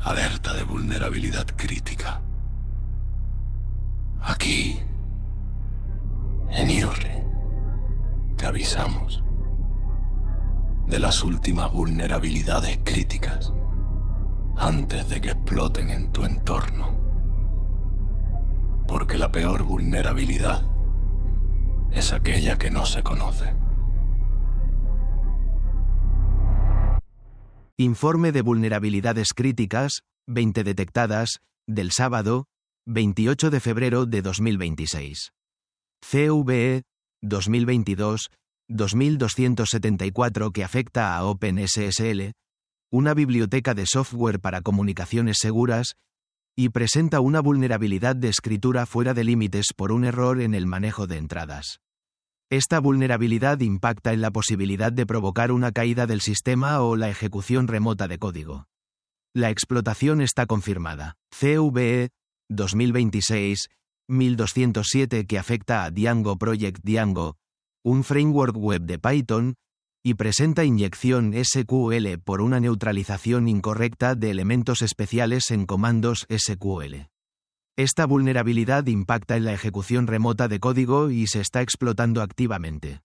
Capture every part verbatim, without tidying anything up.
Alerta de vulnerabilidad crítica. Aquí, en I R E, te avisamos de las últimas vulnerabilidades críticas antes de que exploten en tu entorno. Porque la peor vulnerabilidad es aquella que no se conoce. Informe de vulnerabilidades críticas, veinte detectadas, del sábado, veintiocho de febrero de dos mil veintiséis. C V E dos mil veintidós dos mil doscientos setenta y cuatro que afecta a OpenSSL, una biblioteca de software para comunicaciones seguras, y presenta una vulnerabilidad de escritura fuera de límites por un error en el manejo de entradas. Esta vulnerabilidad impacta en la posibilidad de provocar una caída del sistema o la ejecución remota de código. La explotación está confirmada. C V E dos mil veintiséis mil doscientos siete que afecta a Django Project Django, un framework web de Python, y presenta inyección S Q L por una neutralización incorrecta de elementos especiales en comandos S Q L. Esta vulnerabilidad impacta en la ejecución remota de código y se está explotando activamente.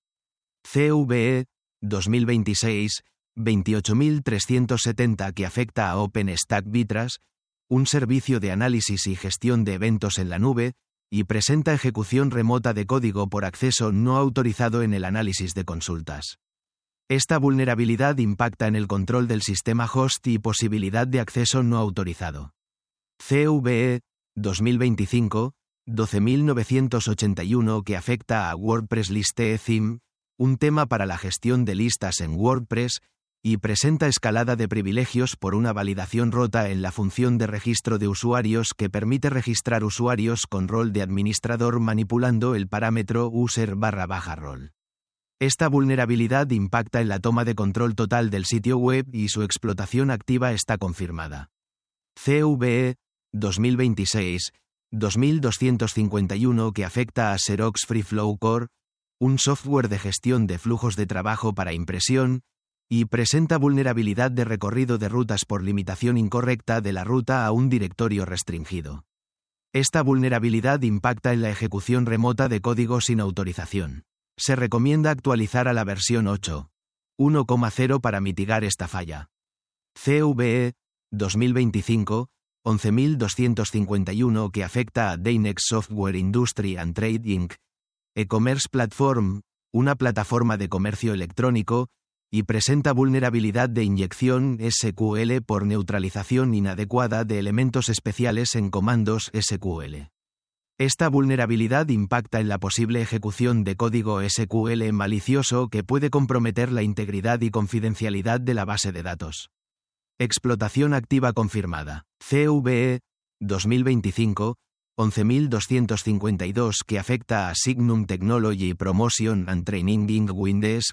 C V E dos mil veintiséis veintiocho mil trescientos setenta que afecta a OpenStack Vitras, un servicio de análisis y gestión de eventos en la nube, y presenta ejecución remota de código por acceso no autorizado en el análisis de consultas. Esta vulnerabilidad impacta en el control del sistema host y posibilidad de acceso no autorizado. C V E dos mil veinticinco doce mil novecientos ochenta y uno que afecta a WordPress List Theme, un tema para la gestión de listas en WordPress, y presenta escalada de privilegios por una validación rota en la función de registro de usuarios que permite registrar usuarios con rol de administrador manipulando el parámetro user barra baja rol. Esta vulnerabilidad impacta en la toma de control total del sitio web y su explotación activa está confirmada. C V E dos mil veintiséis dos mil doscientos cincuenta y uno que afecta a Xerox FreeFlow Core, un software de gestión de flujos de trabajo para impresión, y presenta vulnerabilidad de recorrido de rutas por limitación incorrecta de la ruta a un directorio restringido. Esta vulnerabilidad impacta en la ejecución remota de código sin autorización. Se recomienda actualizar a la versión ocho punto uno punto cero para mitigar esta falla. C V E dos mil veinticinco once mil doscientos cincuenta y uno que afecta a Dynex Software Industry and Trade incorporated, e-commerce platform, una plataforma de comercio electrónico, y presenta vulnerabilidad de inyección S Q L por neutralización inadecuada de elementos especiales en comandos S Q L. Esta vulnerabilidad impacta en la posible ejecución de código S Q L malicioso que puede comprometer la integridad y confidencialidad de la base de datos. Explotación activa confirmada. C V E dos mil veinticinco once mil doscientos cincuenta y dos que afecta a Signum Technology Promotion and Training Incorporated Windesk,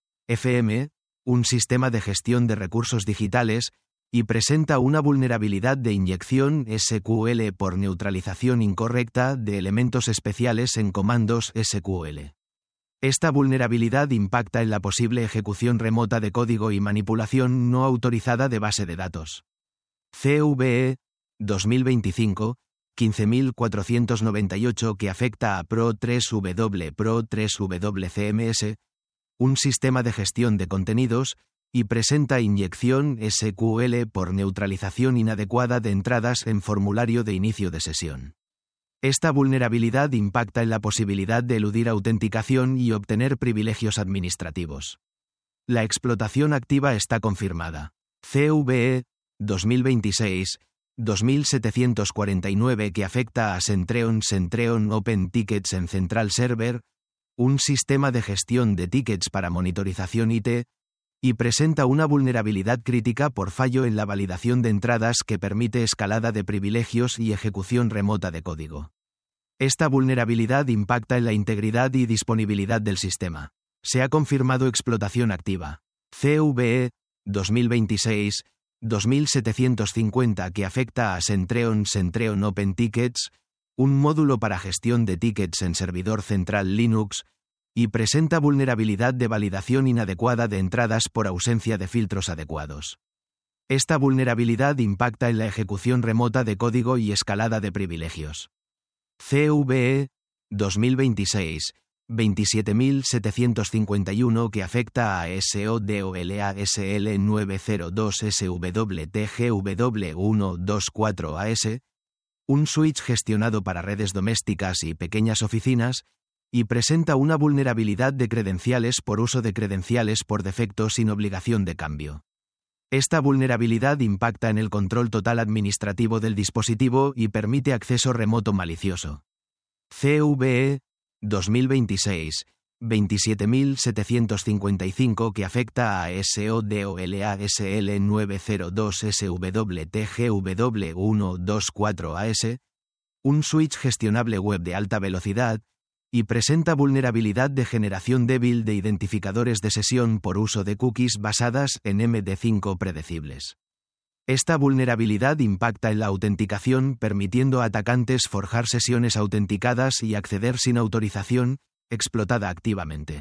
F M, un sistema de gestión de recursos digitales, y presenta una vulnerabilidad de inyección S Q L por neutralización incorrecta de elementos especiales en comandos S Q L. Esta vulnerabilidad impacta en la posible ejecución remota de código y manipulación no autorizada de base de datos. C V E dos mil veinticinco quince mil cuatrocientos noventa y ocho que afecta a Pro tres W Pro tres W C M S, un sistema de gestión de contenidos, y presenta inyección S Q L por neutralización inadecuada de entradas en formulario de inicio de sesión. Esta vulnerabilidad impacta en la posibilidad de eludir autenticación y obtener privilegios administrativos. La explotación activa está confirmada. C V E dos mil veintiséis dos mil setecientos cuarenta y nueve que afecta a Centreon Centreon Open Tickets en Central Server, un sistema de gestión de tickets para monitorización I T, y presenta una vulnerabilidad crítica por fallo en la validación de entradas que permite escalada de privilegios y ejecución remota de código. Esta vulnerabilidad impacta en la integridad y disponibilidad del sistema. Se ha confirmado explotación activa. C V E dos mil veintiséis dos mil setecientos cincuenta que afecta a Centreon Centreon Open Tickets, un módulo para gestión de tickets en servidor central Linux, y presenta vulnerabilidad de validación inadecuada de entradas por ausencia de filtros adecuados. Esta vulnerabilidad impacta en la ejecución remota de código y escalada de privilegios. C V E dos mil veintiséis veintisiete mil setecientos cincuenta y uno que afecta a SODOLA S L nueve cero dos S W T G W uno dos cuatro A S, un switch gestionado para redes domésticas y pequeñas oficinas, y presenta una vulnerabilidad de credenciales por uso de credenciales por defecto sin obligación de cambio. Esta vulnerabilidad impacta en el control total administrativo del dispositivo y permite acceso remoto malicioso. C V E dos mil veintiséis veintisiete mil setecientos cincuenta y cinco que afecta a SODOLA S L nueve cero dos S W T G W uno dos cuatro A S, un switch gestionable web de alta velocidad, y presenta vulnerabilidad de generación débil de identificadores de sesión por uso de cookies basadas en M D cinco predecibles. Esta vulnerabilidad impacta en la autenticación, permitiendo a atacantes forjar sesiones autenticadas y acceder sin autorización, explotada activamente.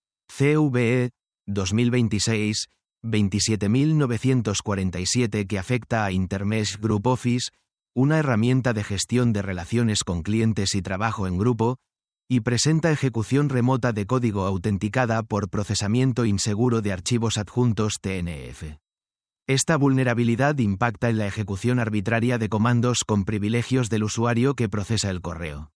C V E dos mil veintiséis veintisiete mil novecientos cuarenta y siete que afecta a Intermesh Group Office, una herramienta de gestión de relaciones con clientes y trabajo en grupo, y presenta ejecución remota de código autenticada por procesamiento inseguro de archivos adjuntos T N F. Esta vulnerabilidad impacta en la ejecución arbitraria de comandos con privilegios del usuario que procesa el correo.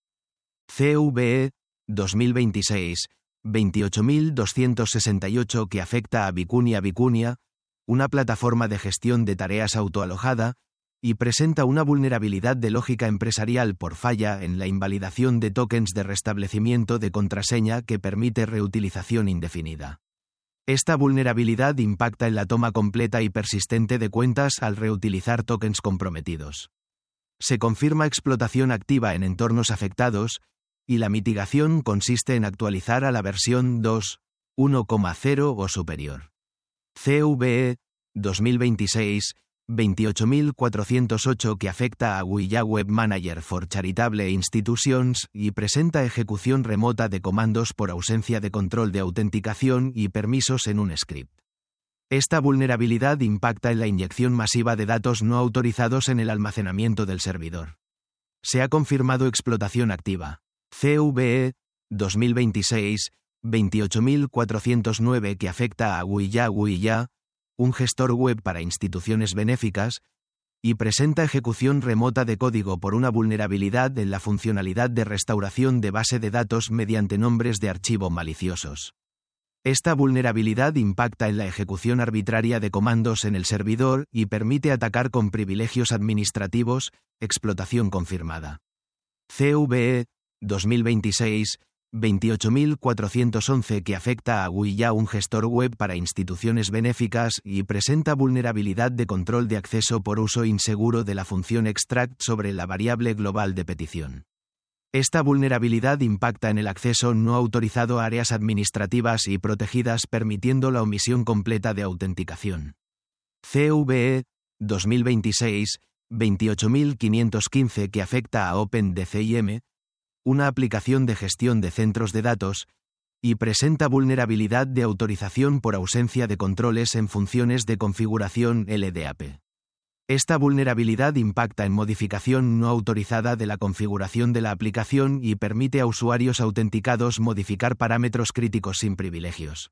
C V E dos mil veintiséis veintiocho mil doscientos sesenta y ocho que afecta a Vicuña Vicuña, una plataforma de gestión de tareas autoalojada, y presenta una vulnerabilidad de lógica empresarial por falla en la invalidación de tokens de restablecimiento de contraseña que permite reutilización indefinida. Esta vulnerabilidad impacta en la toma completa y persistente de cuentas al reutilizar tokens comprometidos. Se confirma explotación activa en entornos afectados, y la mitigación consiste en actualizar a la versión dos punto uno punto cero o superior. C V E dos mil veintiséis veintiocho mil cuatrocientos ocho que afecta a Ouya Web Manager for Charitable Institutions y presenta ejecución remota de comandos por ausencia de control de autenticación y permisos en un script. Esta vulnerabilidad impacta en la inyección masiva de datos no autorizados en el almacenamiento del servidor. Se ha confirmado explotación activa. C V E dos mil veintiséis veintiocho mil cuatrocientos nueve que afecta a Ouya Ouya, un gestor web para instituciones benéficas, y presenta ejecución remota de código por una vulnerabilidad en la funcionalidad de restauración de base de datos mediante nombres de archivo maliciosos. Esta vulnerabilidad impacta en la ejecución arbitraria de comandos en el servidor y permite atacar con privilegios administrativos, explotación confirmada. C V E dos mil veintiséis veintiocho mil cuatrocientos once que afecta a Ouya, un gestor web para instituciones benéficas y presenta vulnerabilidad de control de acceso por uso inseguro de la función extract sobre la variable global de petición. Esta vulnerabilidad impacta en el acceso no autorizado a áreas administrativas y protegidas, permitiendo la omisión completa de autenticación. C V E dos mil veintiséis veintiocho mil quinientos quince que afecta a OpenDCIM, una aplicación de gestión de centros de datos, y presenta vulnerabilidad de autorización por ausencia de controles en funciones de configuración L D A P. Esta vulnerabilidad impacta en modificación no autorizada de la configuración de la aplicación y permite a usuarios autenticados modificar parámetros críticos sin privilegios.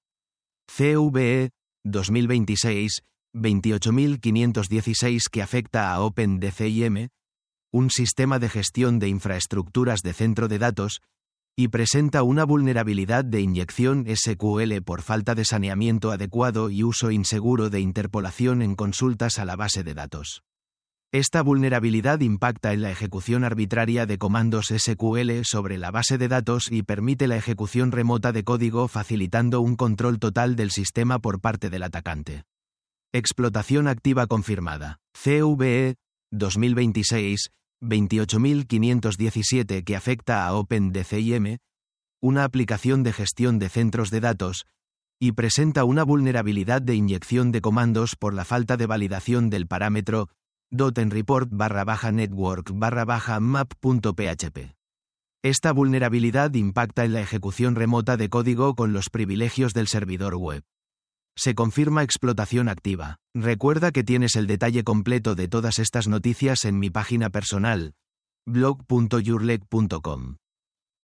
C V E dos mil veintiséis veintiocho mil quinientos dieciséis que afecta a OpenDCIM, un sistema de gestión de infraestructuras de centro de datos, y presenta una vulnerabilidad de inyección S Q L por falta de saneamiento adecuado y uso inseguro de interpolación en consultas a la base de datos. Esta vulnerabilidad impacta en la ejecución arbitraria de comandos S Q L sobre la base de datos y permite la ejecución remota de código, facilitando un control total del sistema por parte del atacante. Explotación activa confirmada. C V E dos mil veintiséis veintiocho mil quinientos diecisiete que afecta a OpenDCIM, una aplicación de gestión de centros de datos, y presenta una vulnerabilidad de inyección de comandos por la falta de validación del parámetro .enreport barra baja network barra baja map.php. Esta vulnerabilidad impacta en la ejecución remota de código con los privilegios del servidor web. Se confirma explotación activa. Recuerda que tienes el detalle completo de todas estas noticias en mi página personal, blog punto yourleg punto com.